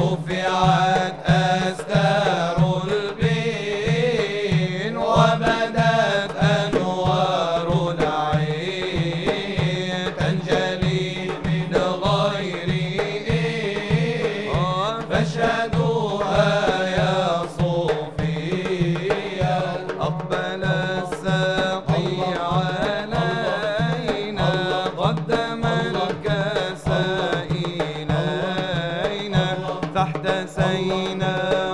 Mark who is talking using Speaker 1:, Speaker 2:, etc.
Speaker 1: رفعت أستار البين وبدت أنوار العين تنجلي من غير إيه فاشهدوها يا صوفيا. أقبل الساقي علينا قدم الكاس إلينا فاحتسينا